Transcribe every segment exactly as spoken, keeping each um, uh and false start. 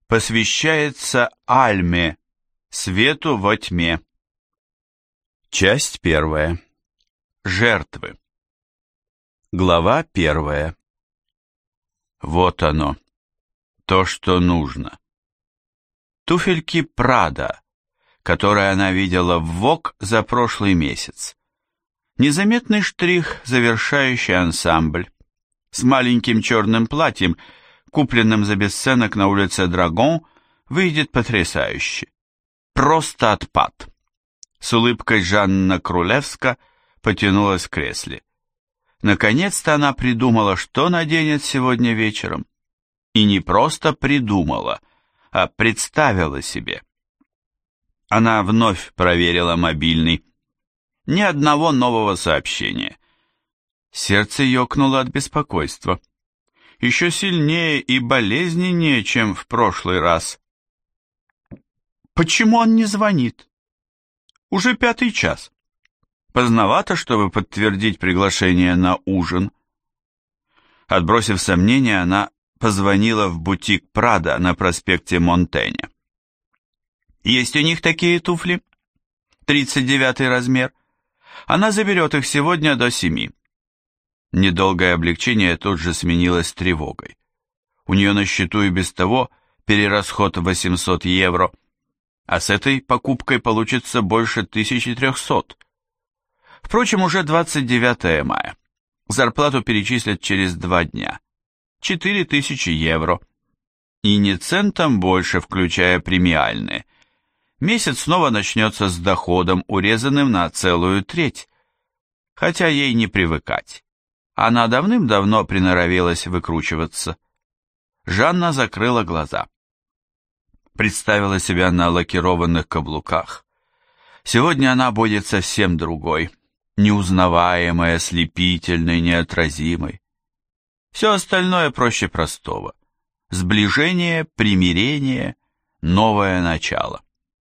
Посвящается Альме, свету во тьме. Часть первая. Жертвы. Глава первая. Вот оно, то, что нужно. Туфельки Прада, которые она видела в Вог за прошлый месяц. Незаметный штрих, завершающий ансамбль. С маленьким черным платьем, купленным за бесценок на улице Драгон, выйдет потрясающе. Просто отпад. С улыбкой Жанна Крулевска потянулась в кресле. Наконец-то она придумала, что наденет сегодня вечером. И не просто придумала, а представила себе. Она вновь проверила мобильный. Ни одного нового сообщения. Сердце ёкнуло от беспокойства. Еще сильнее и болезненнее, чем в прошлый раз. Почему он не звонит? Уже пятый час. Поздновато, чтобы подтвердить приглашение на ужин. Отбросив сомнения, она позвонила в бутик Прада на проспекте Монтэня. Есть у них такие туфли? тридцать девятый размер. Она заберет их сегодня до семи. Недолгое облегчение тут же сменилось тревогой. У нее на счету и без того перерасход в восемьсот евро, а с этой покупкой получится больше тысячи трехсот. Впрочем, уже двадцать девятое мая. Зарплату перечислят через два дня. четыре тысячи евро. И не центом больше, включая премиальные. Месяц снова начнется с доходом, урезанным на целую треть. Хотя ей не привыкать. Она давным-давно приноровилась выкручиваться. Жанна закрыла глаза. Представила себя на лакированных каблуках. Сегодня она будет совсем другой, неузнаваемой, ослепительной, неотразимой. Все остальное проще простого. Сближение, примирение, новое начало.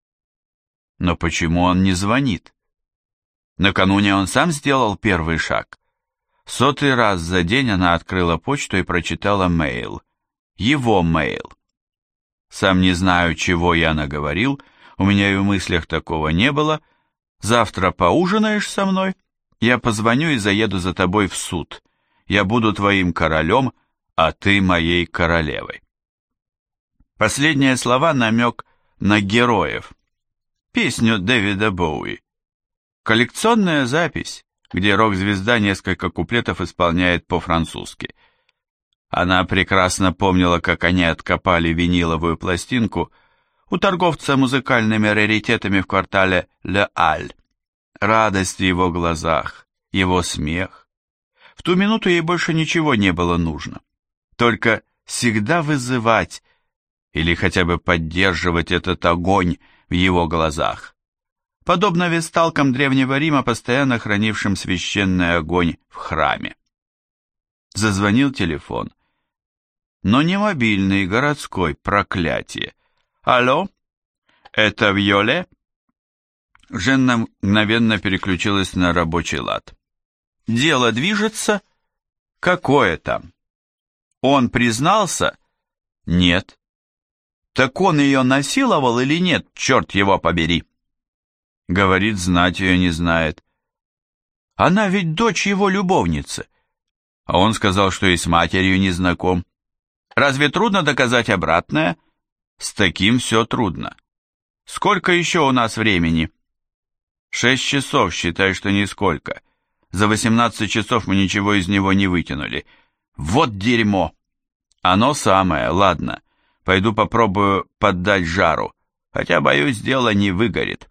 Но почему он не звонит? Накануне он сам сделал первый шаг. Сотый раз за день она открыла почту и прочитала мейл. Его мейл. Сам не знаю, чего я наговорил, у меня и в мыслях такого не было. Завтра поужинаешь со мной? Я позвоню и заеду за тобой в суд. Я буду твоим королем, а ты моей королевой. Последние слова намек на героев. Песню Дэвида Боуи. Коллекционная запись, где рок-звезда несколько куплетов исполняет по-французски. Она прекрасно помнила, как они откопали виниловую пластинку у торговца музыкальными раритетами в квартале Ле Аль. Радость в его глазах, его смех. В ту минуту ей больше ничего не было нужно. Только всегда вызывать или хотя бы поддерживать этот огонь в его глазах. Подобно весталкам Древнего Рима, постоянно хранившим священный огонь в храме. Зазвонил телефон. Но не мобильный, городской, проклятие. Алло? Это Вьоле? Женна мгновенно переключилась на рабочий лад. Дело движется? Какое там? Он признался? Нет. Так он ее насиловал или нет, черт его побери? Говорит, знать ее не знает. Она ведь дочь его любовницы. А он сказал, что и с матерью не знаком. Разве трудно доказать обратное? С таким все трудно. Сколько еще у нас времени? Шесть часов, считай, что нисколько. За восемнадцать часов мы ничего из него не вытянули. Вот дерьмо. Оно самое, ладно. Пойду попробую поддать жару, хотя, боюсь, дело не выгорит.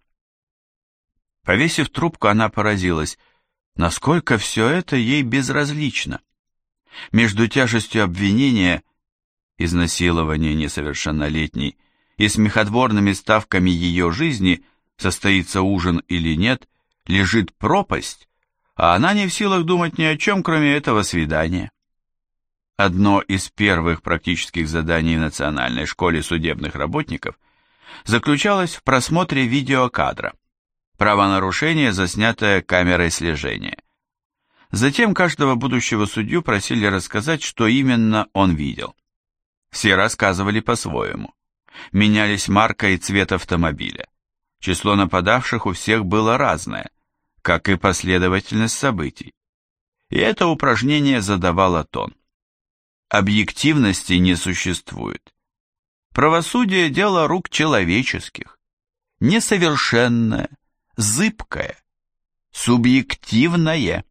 Повесив трубку, она поразилась, насколько все это ей безразлично. Между тяжестью обвинения, изнасилования несовершеннолетней, и смехотворными ставками ее жизни, состоится ужин или нет, лежит пропасть, а она не в силах думать ни о чем, кроме этого свидания. Одно из первых практических заданий в Национальной школе судебных работников заключалось в просмотре видеокадра. Правонарушение, заснятое камерой слежения. Затем каждого будущего судью просили рассказать, что именно он видел. Все рассказывали по-своему. Менялись марка и цвет автомобиля. Число нападавших у всех было разное, как и последовательность событий. И это упражнение задавало тон. Объективности не существует. Правосудие – дело рук человеческих. Несовершенное, зыбкое, субъективное.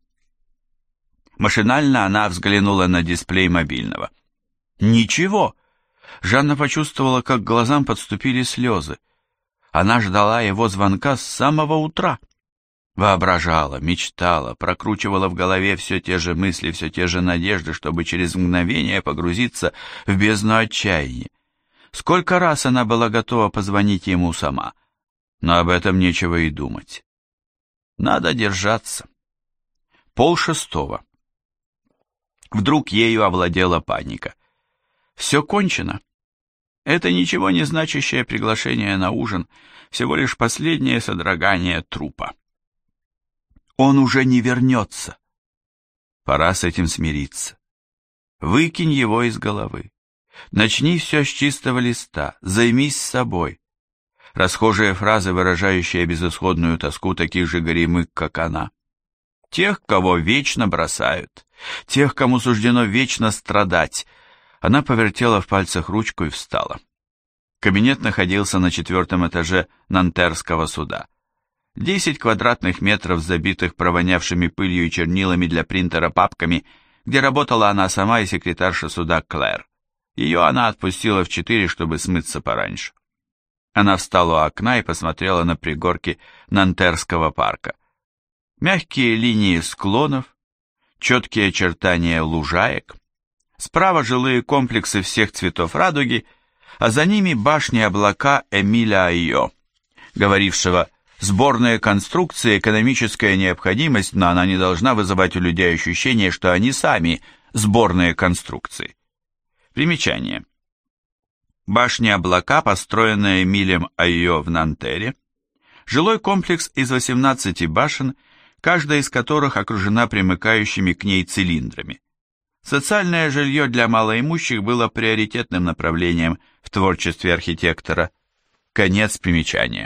Машинально она взглянула на дисплей мобильного. Ничего. Жанна почувствовала, как к глазам подступили слезы. Она ждала его звонка с самого утра. Воображала, мечтала, прокручивала в голове все те же мысли, все те же надежды, чтобы через мгновение погрузиться в бездну отчаяния. Сколько раз она была готова позвонить ему сама, но об этом нечего и думать. Надо держаться. Пол шестого. Вдруг ею овладела паника. Все кончено. Это ничего не значащее приглашение на ужин, всего лишь последнее содрогание трупа. Он уже не вернется. Пора с этим смириться. Выкинь его из головы. Начни все с чистого листа, займись собой. Расхожие фразы, выражающие безысходную тоску таких же горемык, как она. Тех, кого вечно бросают, тех, кому суждено вечно страдать. Она повертела в пальцах ручку и встала. Кабинет находился на четвертом этаже Нантерского суда. Десять квадратных метров, забитых провонявшими пылью и чернилами для принтера папками, где работала она сама и секретарша суда Клэр. Ее она отпустила в четыре, чтобы смыться пораньше. Она встала у окна и посмотрела на пригорки Нантерского парка. Мягкие линии склонов, четкие очертания лужаек, справа жилые комплексы всех цветов радуги, а за ними башни-облака Эмиля Айо, говорившего: сборные конструкции – экономическая необходимость, но она не должна вызывать у людей ощущение, что они сами сборные конструкции. Примечание. Башни-облака, построенная Эмилем Айо в Нантере, жилой комплекс из восемнадцати башен, каждая из которых окружена примыкающими к ней цилиндрами. Социальное жилье для малоимущих было приоритетным направлением в творчестве архитектора. Конец примечания.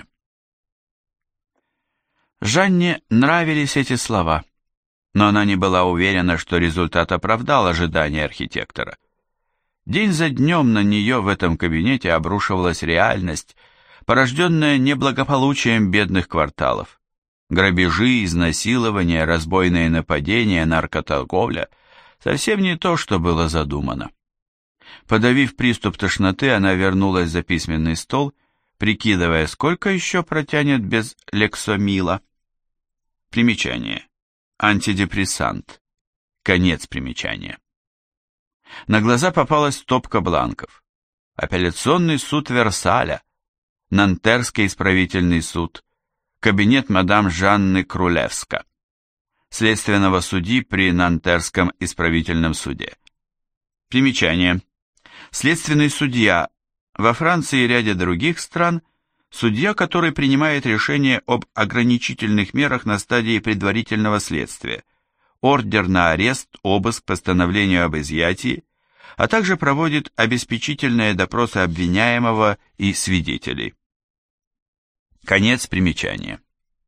Жанне нравились эти слова, но она не была уверена, что результат оправдал ожидания архитектора. День за днем на нее в этом кабинете обрушивалась реальность, порожденная неблагополучием бедных кварталов. Грабежи, изнасилования, разбойные нападения, наркоторговля – совсем не то, что было задумано. Подавив приступ тошноты, она вернулась за письменный стол, прикидывая, сколько еще протянет без лексомила. Примечание. Антидепрессант. Конец примечания. На глаза попалась стопка бланков. Апелляционный суд Версаля, Нантерский исправительный суд, кабинет мадам Жанны Крулевска, следственного судьи при Нантерском исправительном суде. Примечание. Следственный судья во Франции и ряде других стран – судья, который принимает решение об ограничительных мерах на стадии предварительного следствия, ордер на арест, обыск, постановление об изъятии, а также проводит обеспечительные допросы обвиняемого и свидетелей. Конец примечания.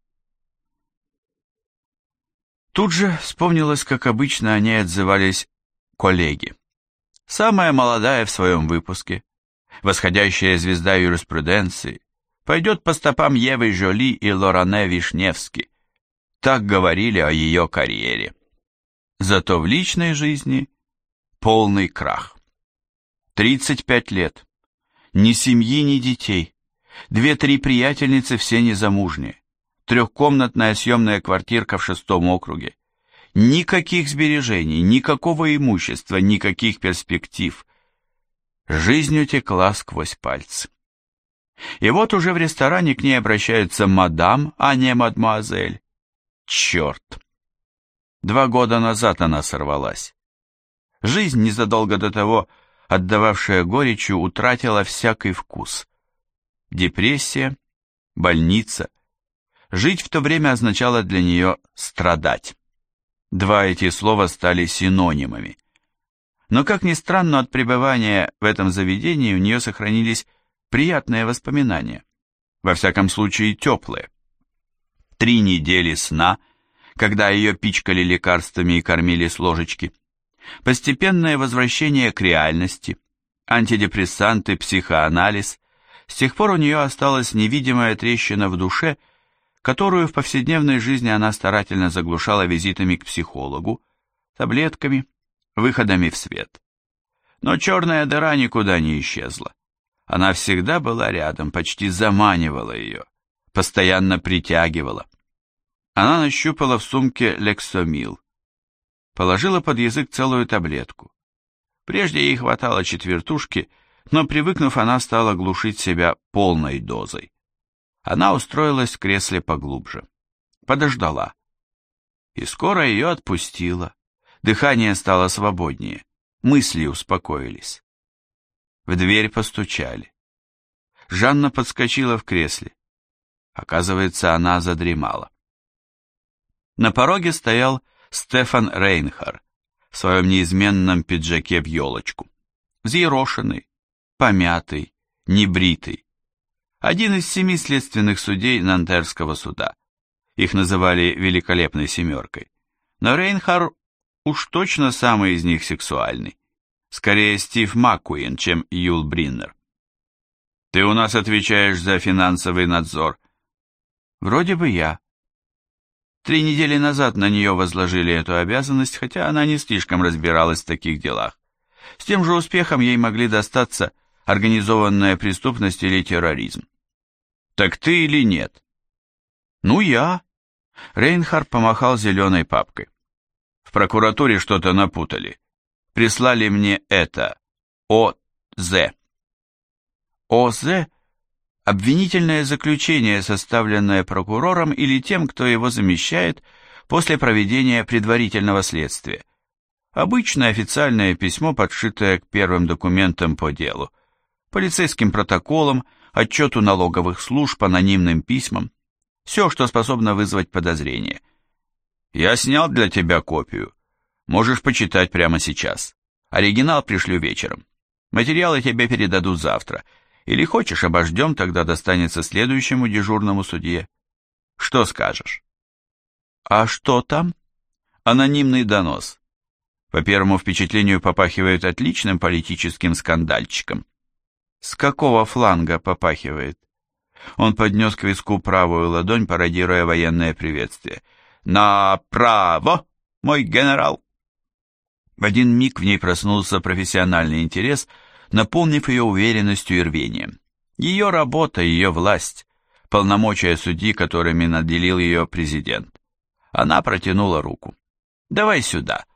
Тут же вспомнилось, как обычно о ней отзывались коллеги. Самая молодая в своем выпуске, восходящая звезда юриспруденции, пойдет по стопам Евы Жоли и Лоране Вишневски. Так говорили о ее карьере. Зато в личной жизни полный крах. тридцать пять лет. Ни семьи, ни детей. Две-три приятельницы, все незамужние. Трехкомнатная съемная квартирка в шестом округе. Никаких сбережений, никакого имущества, никаких перспектив. Жизнь утекла сквозь пальцы. И вот уже в ресторане к ней обращаются мадам, а не мадемуазель. Черт! Два года назад она сорвалась. Жизнь, незадолго до того, отдававшая горечью, утратила всякий вкус. Депрессия, больница. Жить в то время означало для нее страдать. Два эти слова стали синонимами. Но, как ни странно, от пребывания в этом заведении у нее сохранились приятные воспоминания, во всяком случае теплые. Три недели сна, когда ее пичкали лекарствами и кормили с ложечки, постепенное возвращение к реальности, антидепрессанты, психоанализ. С тех пор у нее осталась невидимая трещина в душе, которую в повседневной жизни она старательно заглушала визитами к психологу, таблетками, выходами в свет. Но черная дыра никуда не исчезла. Она всегда была рядом, почти заманивала ее, постоянно притягивала. Она нащупала в сумке лексомил, положила под язык целую таблетку. Прежде ей хватало четвертушки, но, привыкнув, она стала глушить себя полной дозой. Она устроилась в кресле поглубже. Подождала. И скоро ее отпустило. Дыхание стало свободнее. Мысли успокоились. В дверь постучали. Жанна подскочила в кресле. Оказывается, она задремала. На пороге стоял Стефан Рейнхар в своем неизменном пиджаке в елочку. Взъерошенный, помятый, небритый. Один из семи следственных судей Нантерского суда. Их называли «великолепной семеркой». Но Рейнхар уж точно самый из них сексуальный. Скорее Стив Маккуин, чем Юл Бриннер. «Ты у нас отвечаешь за финансовый надзор». «Вроде бы я». Три недели назад на нее возложили эту обязанность, хотя она не слишком разбиралась в таких делах. С тем же успехом ей могли достаться организованная преступность или терроризм. «Так ты или нет?» «Ну, я». Рейнхард помахал зеленой папкой. «В прокуратуре что-то напутали. Прислали мне это. ОЗ». ОЗ – обвинительное заключение, составленное прокурором или тем, кто его замещает после проведения предварительного следствия. Обычное официальное письмо, подшитое к первым документам по делу, полицейским протоколам, отчету налоговых служб, анонимным письмам. Все, что способно вызвать подозрение. Я снял для тебя копию. Можешь почитать прямо сейчас. Оригинал пришлю вечером. Материалы тебе передадут завтра. Или хочешь, обождем, тогда достанется следующему дежурному судье. Что скажешь? А что там? Анонимный донос. По первому впечатлению попахивает отличным политическим скандальчиком. С какого фланга попахивает? Он поднес к виску правую ладонь, пародируя военное приветствие. «Направо, мой генерал!» В один миг в ней проснулся профессиональный интерес, наполнив ее уверенностью и рвением. Ее работа, ее власть, полномочия судьи, которыми наделил ее президент. Она протянула руку. «Давай сюда.